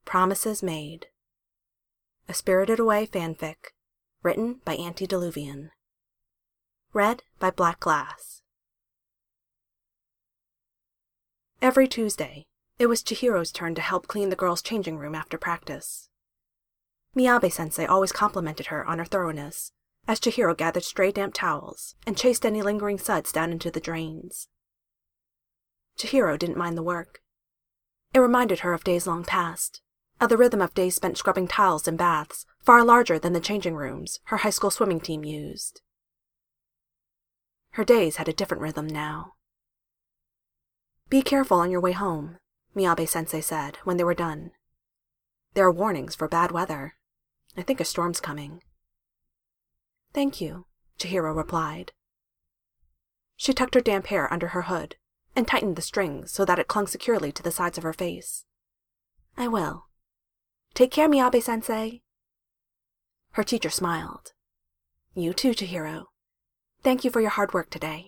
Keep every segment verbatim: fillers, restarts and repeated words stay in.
Promises Made. A Spirited Away fanfic, written by Antediluvian. Read by Black Glass. Every Tuesday, it was Chihiro's turn to help clean the girls' changing room after practice. Miyabe-sensei always complimented her on her thoroughness, as Chihiro gathered stray damp towels and chased any lingering suds down into the drains. Chihiro didn't mind the work. It reminded her of days long past, of the rhythm of days spent scrubbing tiles in baths far larger than the changing rooms her high school swimming team used. Her days had a different rhythm now. "Be careful on your way home," Miyabe-sensei said when they were done. "There are warnings for bad weather. I think a storm's coming." "Thank you," Chihiro replied. She tucked her damp hair under her hood and tightened the strings so that it clung securely to the sides of her face. "I will. Take care, Miyabe-sensei." Her teacher smiled. "You too, Chihiro. Thank you for your hard work today."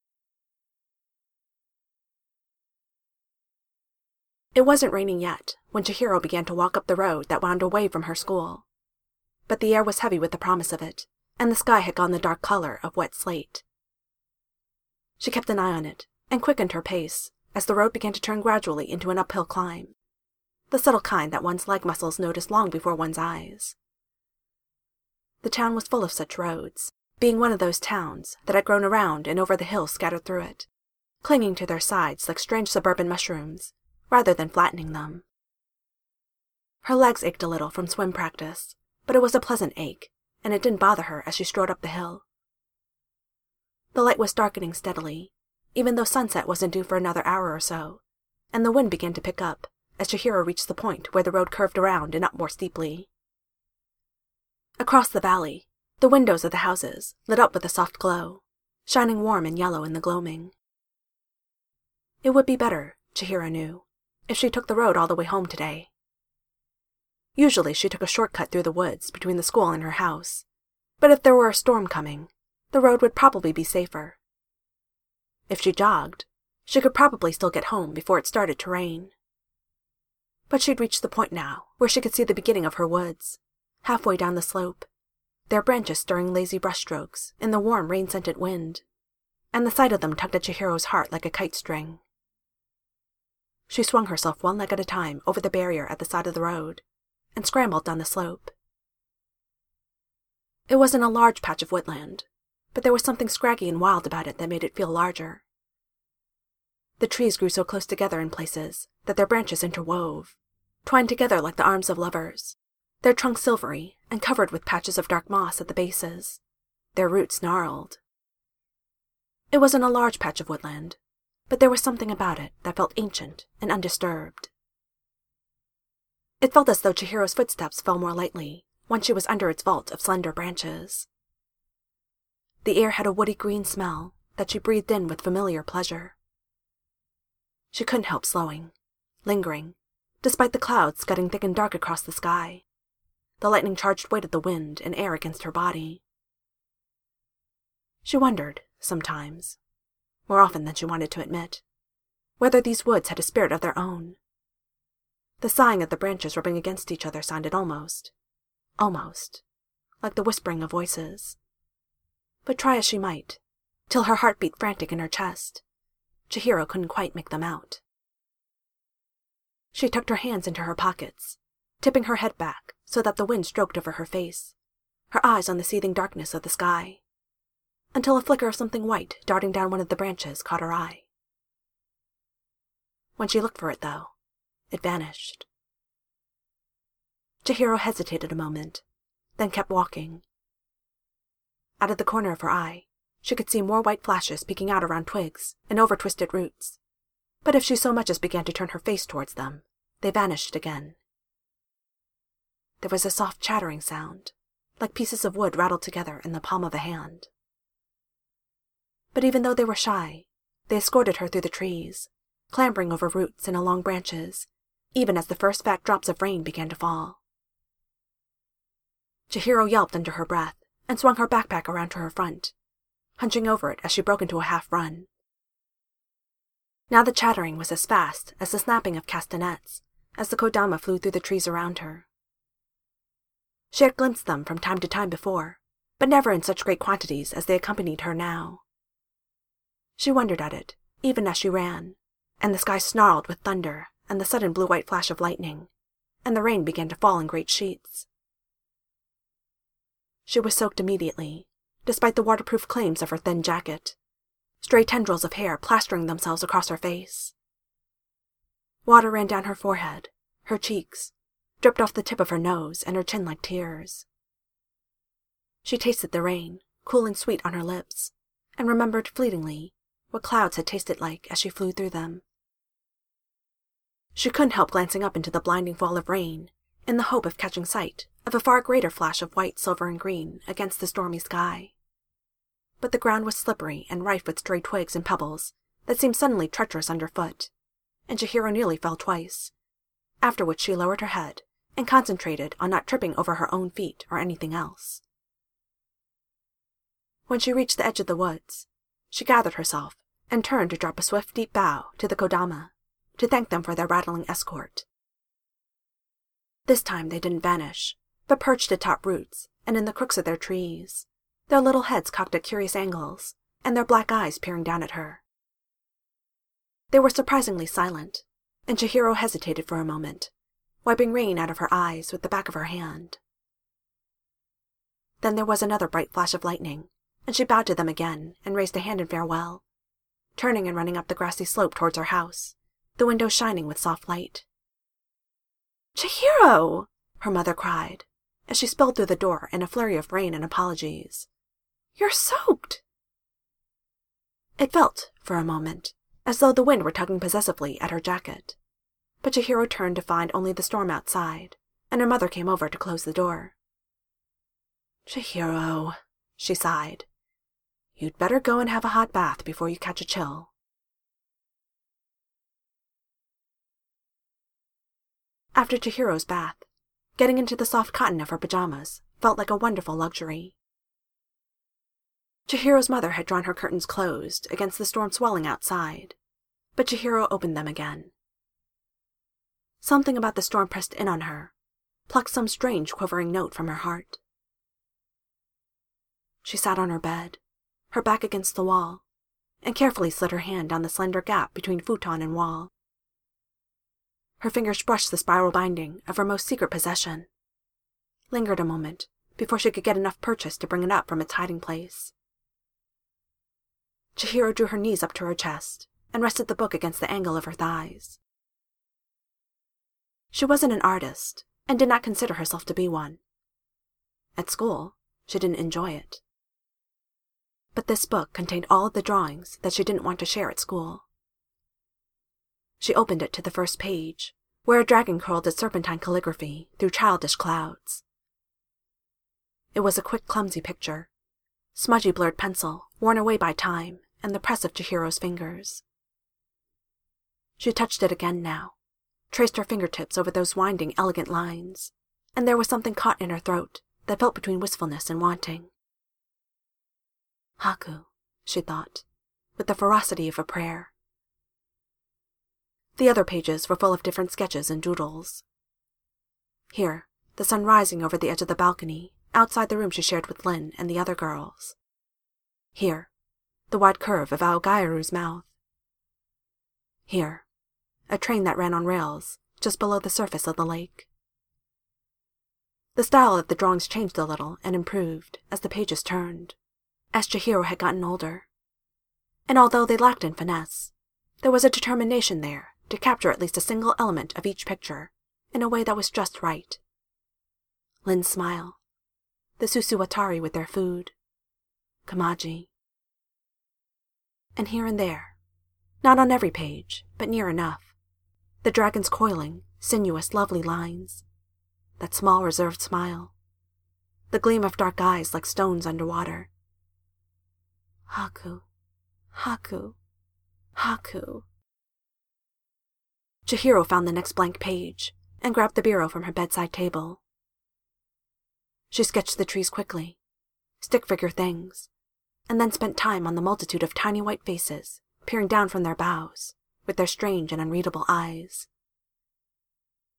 It wasn't raining yet when Chihiro began to walk up the road that wound away from her school. But the air was heavy with the promise of it, and the sky had gone the dark color of wet slate. She kept an eye on it and quickened her pace as the road began to turn gradually into an uphill climb, the subtle kind that one's leg muscles noticed long before one's eyes. The town was full of such roads, being one of those towns that had grown around and over the hills scattered through it, clinging to their sides like strange suburban mushrooms, rather than flattening them. Her legs ached a little from swim practice, but it was a pleasant ache, and it didn't bother her as she strode up the hill. The light was darkening steadily, even though sunset wasn't due for another hour or so, and the wind began to pick up as Chihiro reached the point where the road curved around and up more steeply. Across the valley, the windows of the houses lit up with a soft glow, shining warm and yellow in the gloaming. It would be better, Chihiro knew, if she took the road all the way home today. Usually she took a shortcut through the woods between the school and her house, but if there were a storm coming, the road would probably be safer. If she jogged, she could probably still get home before it started to rain. But she'd reached the point now where she could see the beginning of her woods, halfway down the slope, their branches stirring lazy brushstrokes in the warm rain-scented wind, and the sight of them tugged at Chihiro's heart like a kite string. She swung herself one leg at a time over the barrier at the side of the road, and scrambled down the slope. It wasn't a large patch of woodland, but there was something scraggy and wild about it that made it feel larger. The trees grew so close together in places that their branches interwove, twined together like the arms of lovers, their trunks silvery and covered with patches of dark moss at the bases, their roots gnarled. It wasn't a large patch of woodland, but there was something about it that felt ancient and undisturbed. It felt as though Chihiro's footsteps fell more lightly once she was under its vault of slender branches. The air had a woody green smell that she breathed in with familiar pleasure. She couldn't help slowing, lingering, despite the clouds scudding thick and dark across the sky, the lightning-charged weight of the wind and air against her body. She wondered, sometimes, more often than she wanted to admit, whether these woods had a spirit of their own. The sighing of the branches rubbing against each other sounded almost, almost, like the whispering of voices. But try as she might, till her heart beat frantic in her chest, Chihiro couldn't quite make them out. She tucked her hands into her pockets, tipping her head back so that the wind stroked over her face, her eyes on the seething darkness of the sky, until a flicker of something white darting down one of the branches caught her eye. When she looked for it, though, it vanished. Chihiro hesitated a moment, then kept walking. Out of the corner of her eye, she could see more white flashes peeking out around twigs and over twisted roots, but if she so much as began to turn her face towards them, they vanished again. There was a soft chattering sound, like pieces of wood rattled together in the palm of a hand. But even though they were shy, they escorted her through the trees, clambering over roots and along branches, even as the first fat drops of rain began to fall. Chihiro yelped under her breath and swung her backpack around to her front, hunching over it as she broke into a half-run. Now the chattering was as fast as the snapping of castanets, as the kodama flew through the trees around her. She had glimpsed them from time to time before, but never in such great quantities as they accompanied her now. She wondered at it, even as she ran, and the sky snarled with thunder and the sudden blue-white flash of lightning, and the rain began to fall in great sheets. She was soaked immediately, despite the waterproof claims of her thin jacket, stray tendrils of hair plastering themselves across her face. Water ran down her forehead, her cheeks, dripped off the tip of her nose and her chin like tears. She tasted the rain, cool and sweet on her lips, and remembered fleetingly what clouds had tasted like as she flew through them. She couldn't help glancing up into the blinding fall of rain, in the hope of catching sight of a far greater flash of white, silver, and green against the stormy sky. But the ground was slippery and rife with stray twigs and pebbles that seemed suddenly treacherous underfoot, and Chihiro nearly fell twice, after which she lowered her head and concentrated on not tripping over her own feet or anything else. When she reached the edge of the woods, she gathered herself and turned to drop a swift, deep bow to the kodama, to thank them for their rattling escort. This time they didn't vanish, but perched atop roots and in the crooks of their trees, their little heads cocked at curious angles, and their black eyes peering down at her. They were surprisingly silent, and Chihiro hesitated for a moment, wiping rain out of her eyes with the back of her hand. Then there was another bright flash of lightning, and she bowed to them again and raised a hand in farewell, turning and running up the grassy slope towards her house, the window shining with soft light. "Chihiro!" her mother cried, as she spilled through the door in a flurry of rain and apologies. "You're soaked!" It felt, for a moment, as though the wind were tugging possessively at her jacket, but Chihiro turned to find only the storm outside, and her mother came over to close the door. "Chihiro," she sighed, "you'd better go and have a hot bath before you catch a chill." After Chihiro's bath, getting into the soft cotton of her pajamas felt like a wonderful luxury. Chihiro's mother had drawn her curtains closed against the storm swelling outside, but Chihiro opened them again. Something about the storm pressed in on her, plucked some strange quivering note from her heart. She sat on her bed, her back against the wall, and carefully slid her hand down the slender gap between futon and wall. Her fingers brushed the spiral binding of her most secret possession, lingered a moment before she could get enough purchase to bring it up from its hiding place. Chihiro drew her knees up to her chest and rested the book against the angle of her thighs. She wasn't an artist, and did not consider herself to be one. At school, she didn't enjoy it. But this book contained all of the drawings that she didn't want to share at school. She opened it to the first page, where a dragon curled its serpentine calligraphy through childish clouds. It was a quick, clumsy picture, smudgy blurred pencil worn away by time and the press of Chihiro's fingers. She touched it again now, traced her fingertips over those winding, elegant lines, and there was something caught in her throat that felt between wistfulness and wanting. Haku, she thought, with the ferocity of a prayer. The other pages were full of different sketches and doodles. Here, the sun rising over the edge of the balcony, outside the room she shared with Lin and the other girls. Here, the wide curve of Aogairu's mouth. Here, a train that ran on rails just below the surface of the lake. The style of the drawings changed a little and improved as the pages turned, as Chihiro had gotten older. And although they lacked in finesse, there was a determination there to capture at least a single element of each picture in a way that was just right. Lin's smile, the Susuwatari with their food, Kamaji. And here and there, not on every page, but near enough, the dragon's coiling, sinuous, lovely lines, that small, reserved smile, the gleam of dark eyes like stones underwater. Haku, Haku, Haku. Chihiro found the next blank page and grabbed the bureau from her bedside table. She sketched the trees quickly, stick-figure things, and then spent time on the multitude of tiny white faces peering down from their boughs with their strange and unreadable eyes.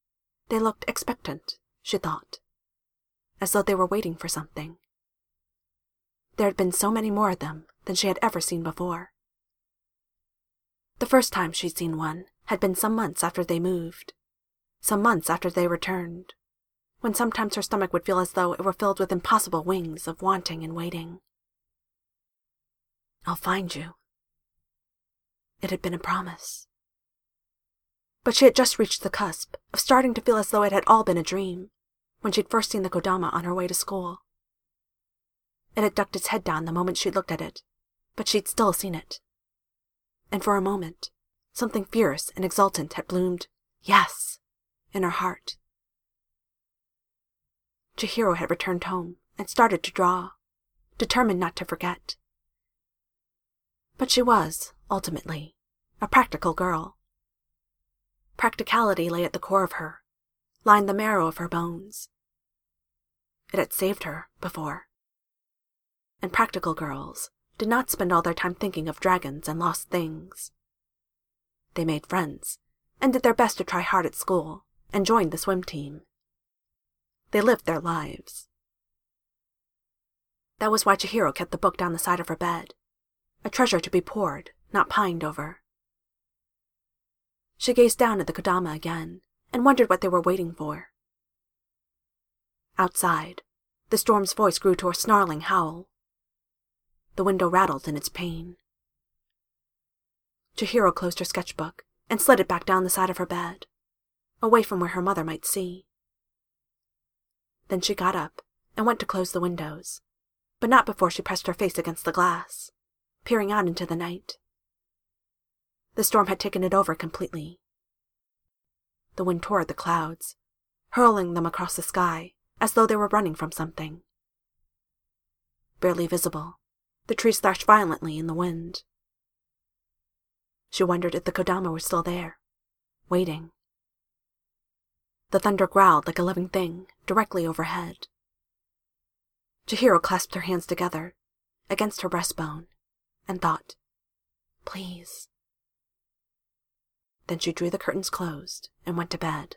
They looked expectant, she thought, as though they were waiting for something. There had been so many more of them than she had ever seen before. The first time she'd seen one had been some months after they moved, some months after they returned, when sometimes her stomach would feel as though it were filled with impossible wings of wanting and waiting. "I'll find you." It had been a promise. But she had just reached the cusp of starting to feel as though it had all been a dream, when she'd first seen the Kodama on her way to school. It had ducked its head down the moment she'd looked at it, but she'd still seen it. And for a moment, something fierce and exultant had bloomed, "Yes," in her heart. Chihiro had returned home and started to draw, determined not to forget. But she was, ultimately, a practical girl. Practicality lay at the core of her, lined the marrow of her bones. It had saved her before. And practical girls did not spend all their time thinking of dragons and lost things. They made friends, and did their best to try hard at school, and joined the swim team. They lived their lives. That was why Chihiro kept the book down the side of her bed, a treasure to be poured, not pined over. She gazed down at the Kodama again, and wondered what they were waiting for. Outside, the storm's voice grew to a snarling howl. The window rattled in its pain. Chihiro closed her sketchbook and slid it back down the side of her bed, away from where her mother might see. Then she got up and went to close the windows, but not before she pressed her face against the glass, peering out into the night. The storm had taken it over completely. The wind tore at the clouds, hurling them across the sky as though they were running from something. Barely visible, the trees thrashed violently in the wind. She wondered if the Kodama were still there, waiting. The thunder growled like a living thing directly overhead. Chihiro clasped her hands together, against her breastbone, and thought, "Please." Then she drew the curtains closed and went to bed.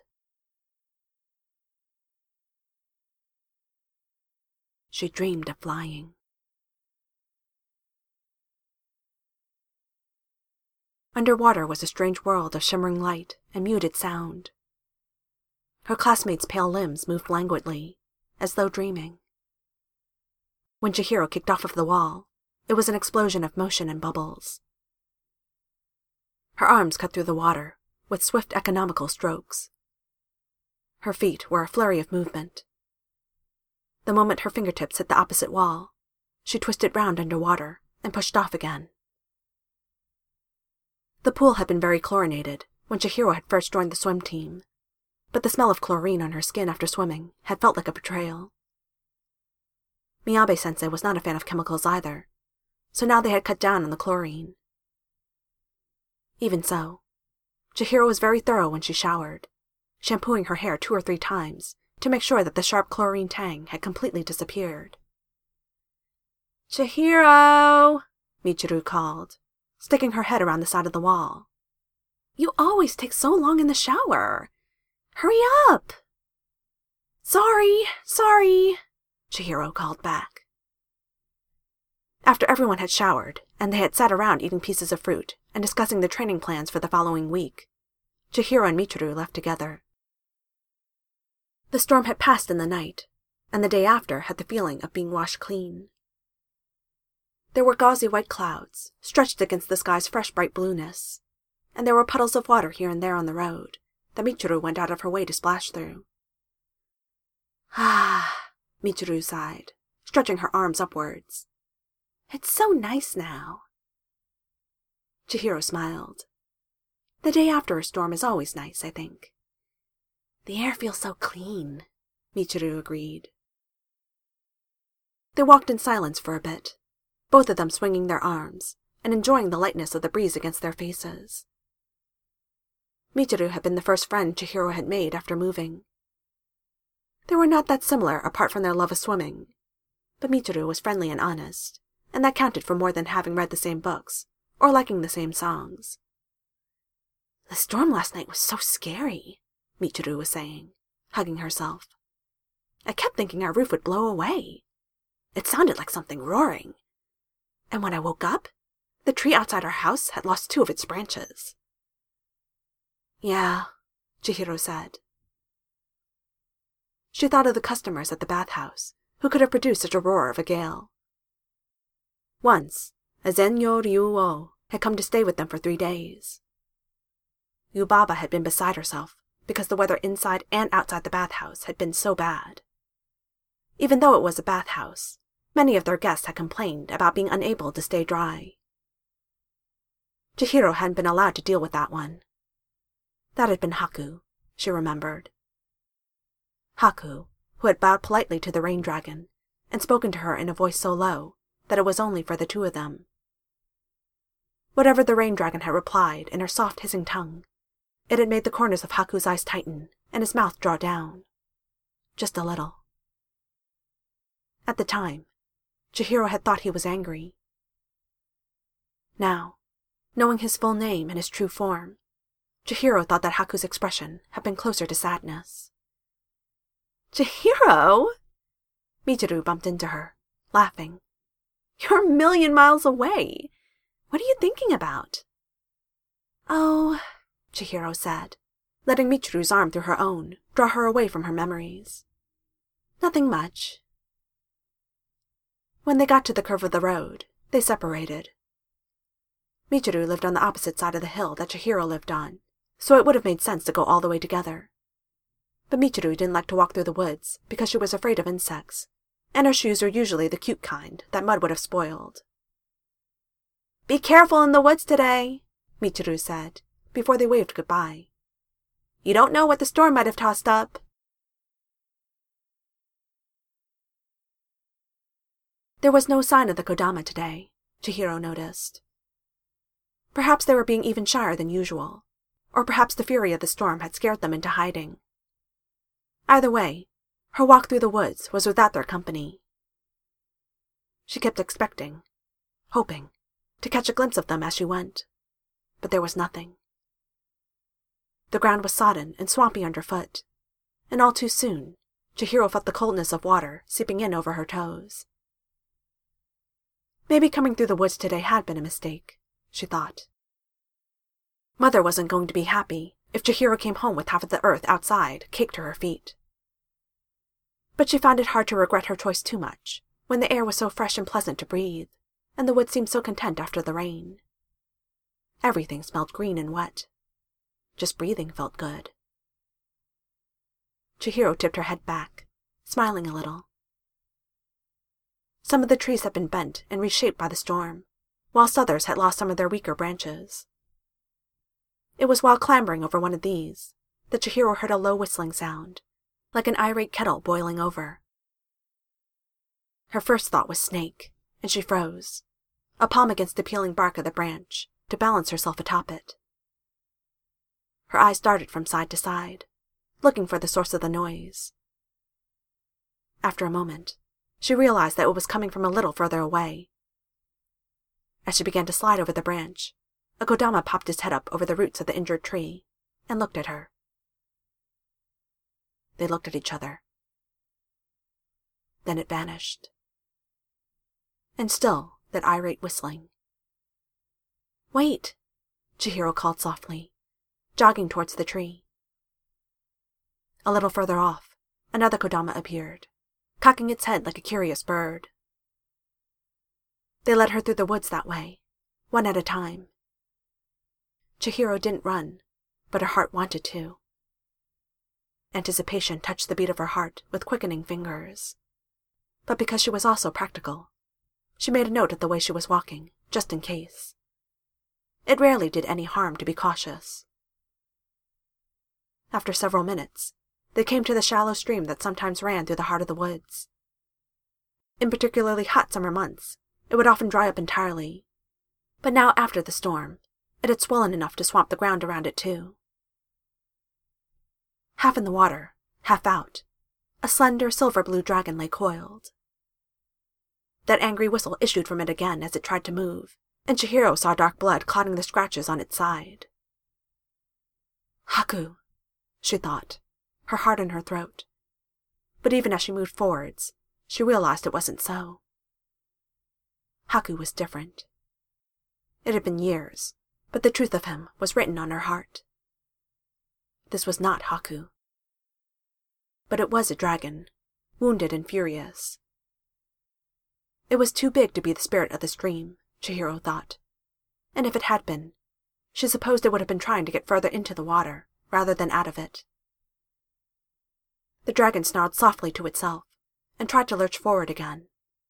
She dreamed of flying. Underwater was a strange world of shimmering light and muted sound. Her classmates' pale limbs moved languidly, as though dreaming. When Chihiro kicked off of the wall, it was an explosion of motion and bubbles. Her arms cut through the water, with swift economical strokes. Her feet were a flurry of movement. The moment her fingertips hit the opposite wall, she twisted round underwater and pushed off again. The pool had been very chlorinated when Chihiro had first joined the swim team, but the smell of chlorine on her skin after swimming had felt like a betrayal. Miyabe-sensei was not a fan of chemicals either, so now they had cut down on the chlorine. Even so, Chihiro was very thorough when she showered, shampooing her hair two or three times to make sure that the sharp chlorine tang had completely disappeared. "Chihiro!" Michiru called, sticking her head around the side of the wall. "You always take so long in the shower. Hurry up!" "Sorry, sorry," Chihiro called back. After everyone had showered, and they had sat around eating pieces of fruit and discussing the training plans for the following week, Chihiro and Michiru left together. The storm had passed in the night, and the day after had the feeling of being washed clean. There were gauzy white clouds, stretched against the sky's fresh bright blueness, and there were puddles of water here and there on the road that Michiru went out of her way to splash through. "Ah," Michiru sighed, stretching her arms upwards. "It's so nice now." Chihiro smiled. "The day after a storm is always nice, I think." "The air feels so clean," Michiru agreed. They walked in silence for a bit, both of them swinging their arms and enjoying the lightness of the breeze against their faces. Michiru had been the first friend Chihiro had made after moving. They were not that similar apart from their love of swimming, but Michiru was friendly and honest, and that counted for more than having read the same books or liking the same songs. "The storm last night was so scary," Michiru was saying. hugging herself. I kept thinking our roof would blow away. It sounded like something roaring. And when I woke up, the tree outside our house had lost two of its branches. Yeah, Chihiro said. She thought of the customers at the bathhouse, who could have produced such a roar of a gale. Once, a Zenyo Ryuo had come to stay with them for three days. Yubaba had been beside herself because the weather inside and outside the bathhouse had been so bad. Even though it was a bathhouse, many of their guests had complained about being unable to stay dry. Chihiro hadn't been allowed to deal with that one. That had been Haku, she remembered. Haku, who had bowed politely to the rain dragon and spoken to her in a voice so low that it was only for the two of them. Whatever the rain dragon had replied in her soft hissing tongue, it had made the corners of Haku's eyes tighten and his mouth draw down. Just a little. At the time, Chihiro had thought he was angry. Now, knowing his full name and his true form, Chihiro thought that Haku's expression had been closer to sadness. Chihiro! Michiru bumped into her, laughing. You're a million miles away. What are you thinking about? Oh, Chihiro said, letting Michiru's arm through her own draw her away from her memories. Nothing much. When they got to the curve of the road, they separated. Michiru lived on the opposite side of the hill that Chihiro lived on, so it would have made sense to go all the way together. But Michiru didn't like to walk through the woods because she was afraid of insects, and her shoes were usually the cute kind that mud would have spoiled. Be careful in the woods today, Michiru said, before they waved goodbye. You don't know what the storm might have tossed up. There was no sign of the Kodama today, Chihiro noticed. Perhaps they were being even shyer than usual, or perhaps the fury of the storm had scared them into hiding. Either way, her walk through the woods was without their company. She kept expecting, hoping, to catch a glimpse of them as she went, but there was nothing. The ground was sodden and swampy underfoot, and all too soon, Chihiro felt the coldness of water seeping in over her toes. Maybe coming through the woods today had been a mistake, she thought. Mother wasn't going to be happy if Chihiro came home with half of the earth outside caked to her feet. But she found it hard to regret her choice too much when the air was so fresh and pleasant to breathe, and the woods seemed so content after the rain. Everything smelled green and wet. Just breathing felt good. Chihiro tipped her head back, smiling a little. Some of the trees had been bent and reshaped by the storm, whilst others had lost some of their weaker branches. It was while clambering over one of these that Chihiro heard a low whistling sound, like an irate kettle boiling over. Her first thought was snake, and she froze, a palm against the peeling bark of the branch, to balance herself atop it. Her eyes darted from side to side, looking for the source of the noise. After a moment, she realized that it was coming from a little further away. As she began to slide over the branch, a Kodama popped his head up over the roots of the injured tree and looked at her. They looked at each other. Then it vanished. And still that irate whistling. Wait, Chihiro called softly, jogging towards the tree. A little further off, another Kodama appeared, cocking its head like a curious bird. They led her through the woods that way, one at a time. Chihiro didn't run, but her heart wanted to. Anticipation touched the beat of her heart with quickening fingers. But because she was also practical, she made a note of the way she was walking, just in case. It rarely did any harm to be cautious. After several minutes, they came to the shallow stream that sometimes ran through the heart of the woods. In particularly hot summer months, it would often dry up entirely, but now after the storm, it had swollen enough to swamp the ground around it too. Half in the water, half out, a slender silver-blue dragon lay coiled. That angry whistle issued from it again as it tried to move, and Chihiro saw dark blood clotting the scratches on its side. Haku, she thought, her heart in her throat. But even as she moved forwards, she realized it wasn't so. Haku was different. It had been years, but the truth of him was written on her heart. This was not Haku. But it was a dragon, wounded and furious. It was too big to be the spirit of the stream, Chihiro thought. And if it had been, she supposed it would have been trying to get further into the water, rather than out of it. The dragon snarled softly to itself, and tried to lurch forward again.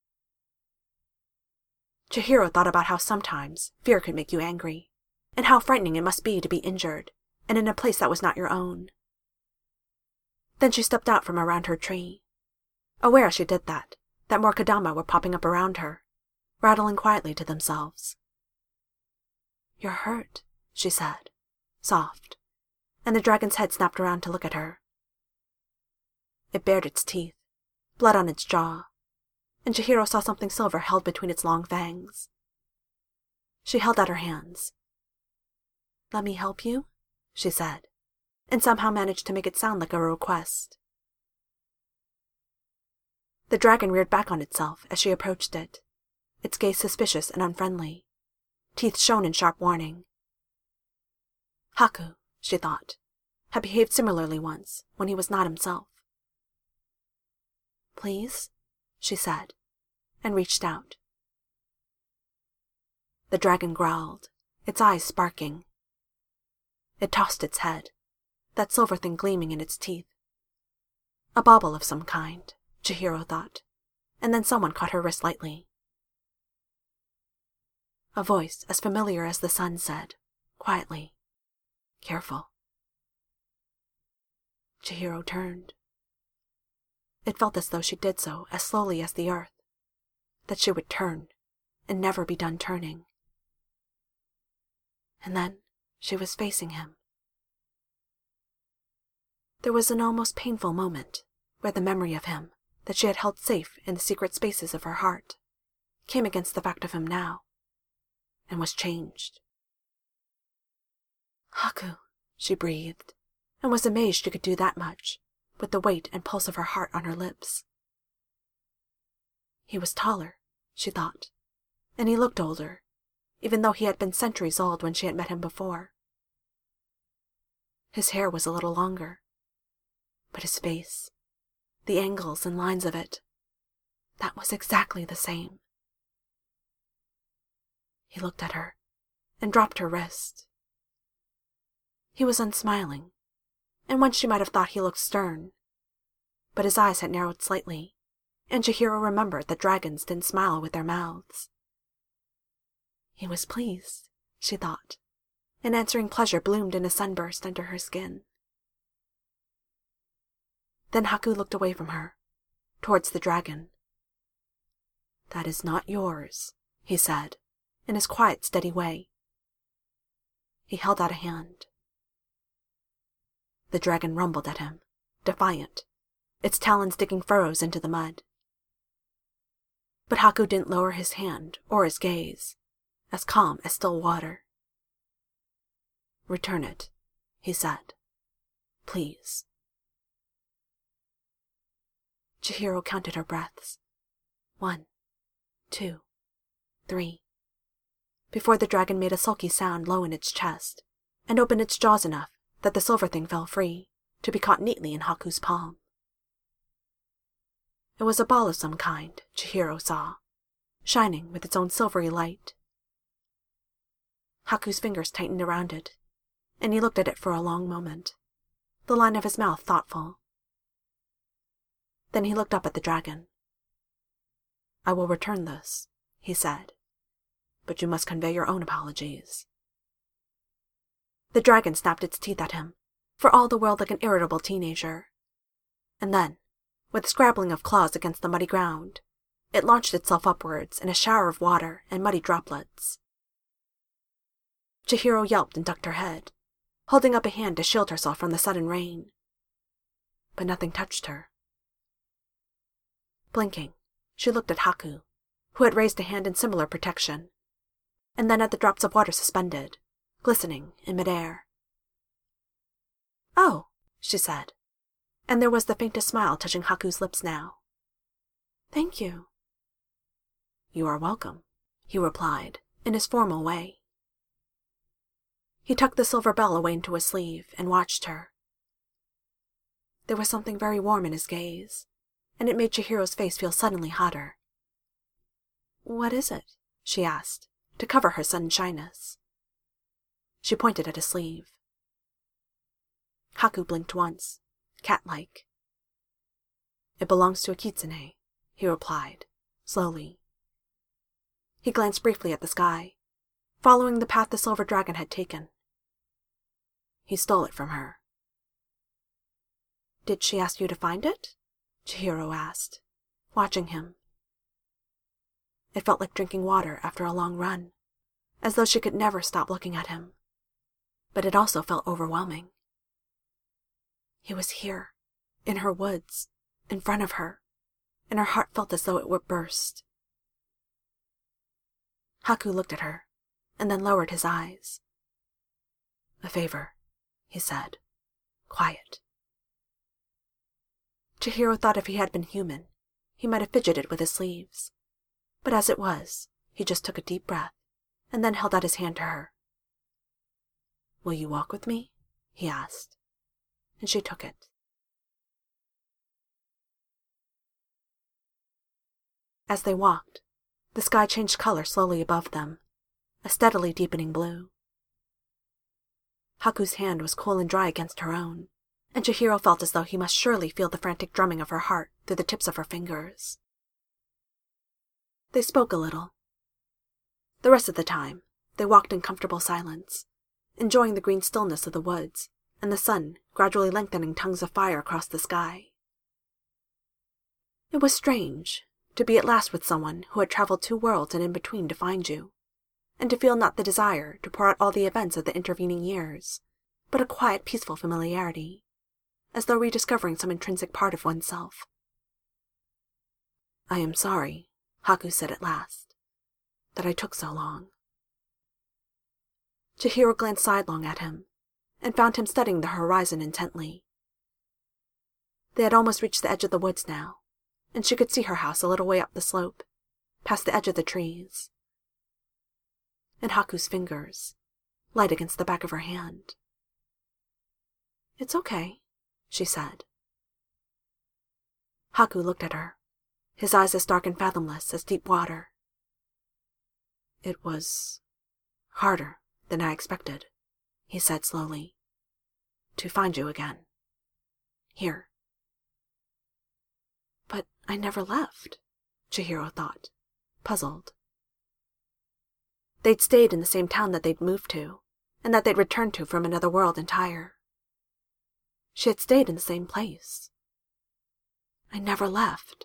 Chihiro thought about how sometimes fear could make you angry, and how frightening it must be to be injured, and in a place that was not your own. Then she stepped out from around her tree, aware as she did that, that more Kodama were popping up around her, rattling quietly to themselves. "You're hurt," she said, soft, and the dragon's head snapped around to look at her. It bared its teeth, blood on its jaw, and Chihiro saw something silver held between its long fangs. She held out her hands. "Let me help you?" she said, and somehow managed to make it sound like a request. The dragon reared back on itself as she approached it, its gaze suspicious and unfriendly. Teeth shone in sharp warning. Haku, she thought, had behaved similarly once, when he was not himself. "Please?" she said, and reached out. The dragon growled, its eyes sparking. It tossed its head, that silver thing gleaming in its teeth. A bauble of some kind, Chihiro thought, and then someone caught her wrist lightly. A voice as familiar as the sun said, quietly, "Careful." Chihiro turned. It felt as though she did so as slowly as the earth, that she would turn and never be done turning. And then she was facing him. There was an almost painful moment where the memory of him that she had held safe in the secret spaces of her heart came against the fact of him now, and was changed. "Haku," she breathed, and was amazed she could do that much, with the weight and pulse of her heart on her lips. He was taller, she thought, and he looked older, even though he had been centuries old when she had met him before. His hair was a little longer, but his face, the angles and lines of it, that was exactly the same. He looked at her, and dropped her wrist. He was unsmiling, and once she might have thought he looked stern, but his eyes had narrowed slightly, and Chihiro remembered that dragons didn't smile with their mouths. He was pleased, she thought, and answering pleasure bloomed in a sunburst under her skin. Then Haku looked away from her, towards the dragon. "That is not yours," he said, in his quiet, steady way. He held out a hand. The dragon rumbled at him, defiant, its talons digging furrows into the mud. But Haku didn't lower his hand or his gaze, as calm as still water. "Return it," he said. "Please." Chihiro counted her breaths. One, two, three, before the dragon made a sulky sound low in its chest, and opened its jaws enough that the silver thing fell free, to be caught neatly in Haku's palm. It was a ball of some kind, Chihiro saw, shining with its own silvery light. Haku's fingers tightened around it, and he looked at it for a long moment, the line of his mouth thoughtful. Then he looked up at the dragon. "I will return this," he said, "but you must convey your own apologies." The dragon snapped its teeth at him, for all the world like an irritable teenager. And then, with a scrabbling of claws against the muddy ground, it launched itself upwards in a shower of water and muddy droplets. Chihiro yelped and ducked her head, holding up a hand to shield herself from the sudden rain. But nothing touched her. Blinking, she looked at Haku, who had raised a hand in similar protection, and then at the drops of water suspended, glistening in midair. "Oh," she said, and there was the faintest smile touching Haku's lips now. "Thank you." "You are welcome," he replied, in his formal way. He tucked the silver bell away into his sleeve and watched her. There was something very warm in his gaze, and it made Chihiro's face feel suddenly hotter. "What is it?" she asked, to cover her sudden shyness. She pointed at his sleeve. Haku blinked once, cat-like. "It belongs to a kitsune," he replied, slowly. He glanced briefly at the sky, following the path the silver dragon had taken. He stole it from her. "Did she ask you to find it?" Chihiro asked, watching him. It felt like drinking water after a long run, as though she could never stop looking at him. But it also felt overwhelming. He was here, in her woods, in front of her, and her heart felt as though it would burst. Haku looked at her, and then lowered his eyes. "A favor," he said, quiet. Chihiro thought if he had been human, he might have fidgeted with his sleeves. But as it was, he just took a deep breath, and then held out his hand to her. "Will you walk with me?" he asked, and she took it. As they walked, the sky changed color slowly above them, a steadily deepening blue. Haku's hand was cool and dry against her own, and Chihiro felt as though he must surely feel the frantic drumming of her heart through the tips of her fingers. They spoke a little. The rest of the time, they walked in comfortable silence, enjoying the green stillness of the woods and the sun gradually lengthening tongues of fire across the sky. It was strange to be at last with someone who had traveled two worlds and in between to find you, and to feel not the desire to pour out all the events of the intervening years, but a quiet, peaceful familiarity, as though rediscovering some intrinsic part of oneself. "I am sorry," Haku said at last, "that I took so long." Chihiro glanced sidelong at him, and found him studying the horizon intently. They had almost reached the edge of the woods now, and she could see her house a little way up the slope, past the edge of the trees. And Haku's fingers, light against the back of her hand. "It's okay," she said. Haku looked at her, his eyes as dark and fathomless as deep water. "It was harder than I expected," he said slowly, "to find you again. Here." "But I never left," Chihiro thought, puzzled. They'd stayed in the same town that they'd moved to, and that they'd returned to from another world entire. She had stayed in the same place. I never left.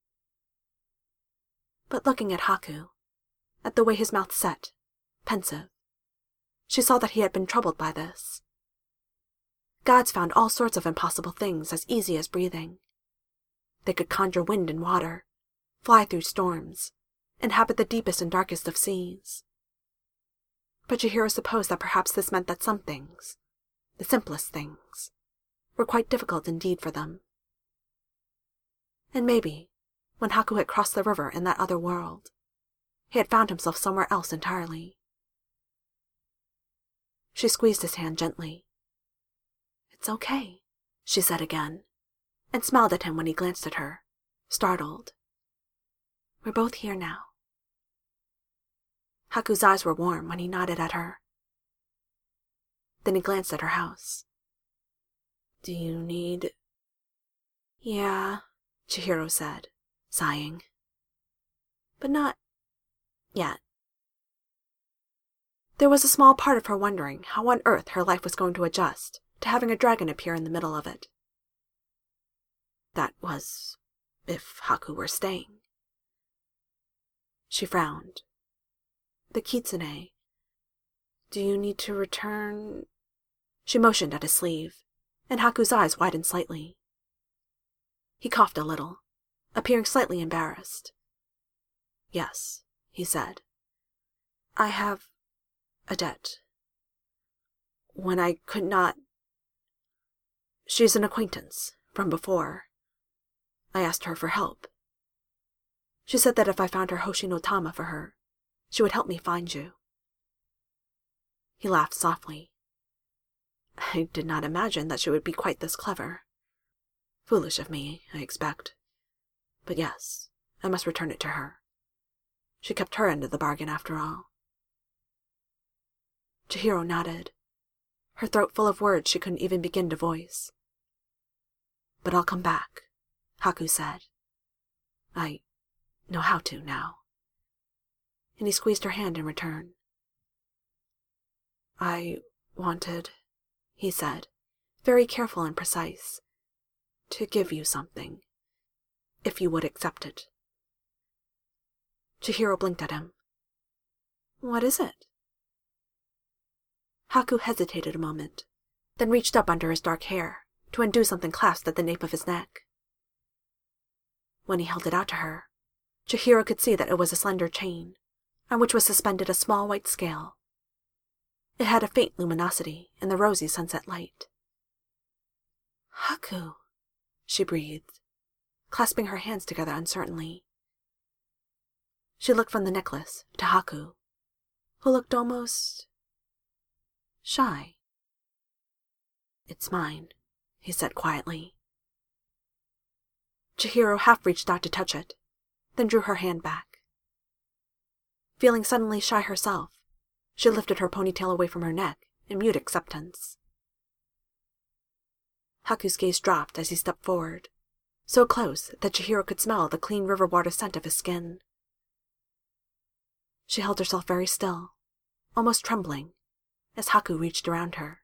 But looking at Haku, at the way his mouth set, pensive, she saw that he had been troubled by this. Gods found all sorts of impossible things as easy as breathing. They could conjure wind and water, fly through storms, inhabit the deepest and darkest of seas. But Chihiro supposed that perhaps this meant that some things, the simplest things, were quite difficult indeed for them. And maybe, when Haku had crossed the river in that other world, he had found himself somewhere else entirely. She squeezed his hand gently. "It's okay," she said again, and smiled at him when he glanced at her, startled. "We're both here now." Haku's eyes were warm when he nodded at her. Then he glanced at her house. "Do you need—" "Yeah," Chihiro said, sighing. "But not yet." There was a small part of her wondering how on earth her life was going to adjust to having a dragon appear in the middle of it. That was if Haku were staying. She frowned. "The kitsune. Do you need to return—" She motioned at his sleeve, and Haku's eyes widened slightly. He coughed a little, appearing slightly embarrassed. "Yes," he said. "I have a debt. When I could not—" "She's an acquaintance from before. I asked her for help. She said that if I found her Hoshi no Tama for her, she would help me find you." He laughed softly. "I did not imagine that she would be quite this clever. Foolish of me, I expect. But yes, I must return it to her. She kept her end of the bargain after all." Chihiro nodded, her throat full of words she couldn't even begin to voice. "But I'll come back," Haku said. "I know how to now." And he squeezed her hand in return. "I wanted," he said, very careful and precise, "to give you something, if you would accept it." Chihiro blinked at him. "What is it?" Haku hesitated a moment, then reached up under his dark hair to undo something clasped at the nape of his neck. When he held it out to her, Chihiro could see that it was a slender chain, on which was suspended a small white scale. It had a faint luminosity in the rosy sunset light. "Haku," she breathed, clasping her hands together uncertainly. She looked from the necklace to Haku, who looked almost shy. "It's mine," he said quietly. Chihiro half reached out to touch it, then drew her hand back. Feeling suddenly shy herself, she lifted her ponytail away from her neck in mute acceptance. Haku's gaze dropped as he stepped forward, so close that Chihiro could smell the clean river water scent of his skin. She held herself very still, almost trembling, as Haku reached around her.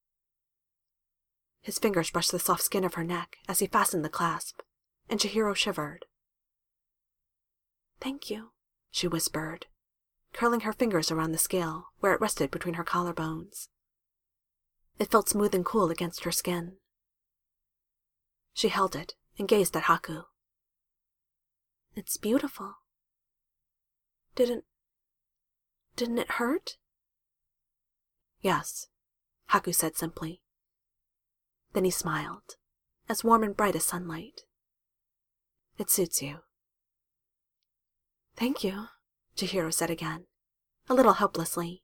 His fingers brushed the soft skin of her neck as he fastened the clasp, and Chihiro shivered. "Thank you," she whispered, curling her fingers around the scale where it rested between her collarbones. It felt smooth and cool against her skin. She held it and gazed at Haku. "It's beautiful. Didn't... didn't it hurt?" "Yes," Haku said simply. Then he smiled, as warm and bright as sunlight. "It suits you." "Thank you," Chihiro said again, a little helplessly.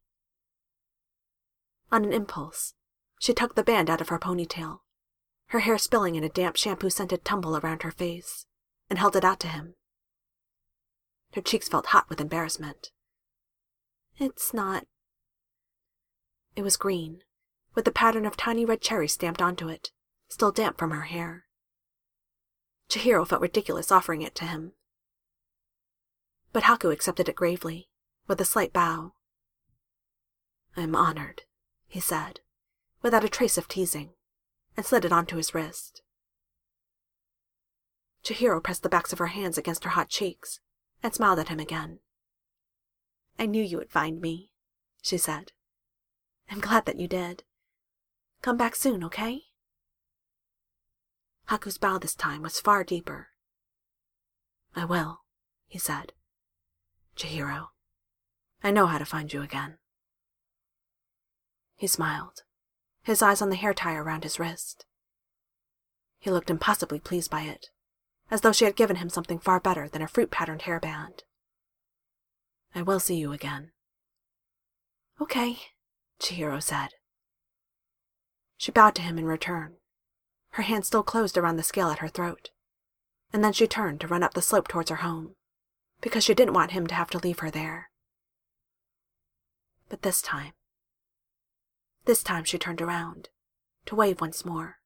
On an impulse, she tugged the band out of her ponytail, her hair spilling in a damp shampoo-scented tumble around her face, and held it out to him. Her cheeks felt hot with embarrassment. "It's not..." It was green, with the pattern of tiny red cherries stamped onto it, still damp from her hair. Chihiro felt ridiculous offering it to him. But Haku accepted it gravely, with a slight bow. "I am honored," he said, without a trace of teasing, and slid it onto his wrist. Chihiro pressed the backs of her hands against her hot cheeks, and smiled at him again. "I knew you would find me," she said. "I'm glad that you did. Come back soon, okay?" Haku's bow this time was far deeper. "I will," he said. "Chihiro, I know how to find you again." He smiled, his eyes on the hair tie around his wrist. He looked impossibly pleased by it, as though she had given him something far better than a fruit-patterned hairband. "I will see you again." "Okay," Chihiro said. She bowed to him in return, her hand still closed around the scale at her throat, and then she turned to run up the slope towards her home, because she didn't want him to have to leave her there. But this time, this time she turned around, to wave once more.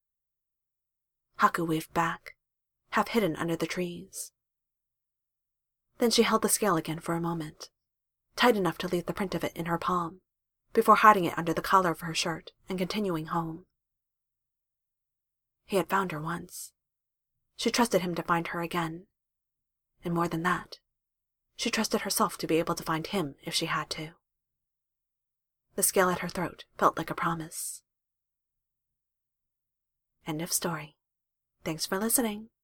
Haku waved back, half hidden under the trees. Then she held the scale again for a moment, tight enough to leave the print of it in her palm, before hiding it under the collar of her shirt and continuing home. He had found her once. She trusted him to find her again. And more than that, she trusted herself to be able to find him if she had to. The scale at her throat felt like a promise. End of story. Thanks for listening.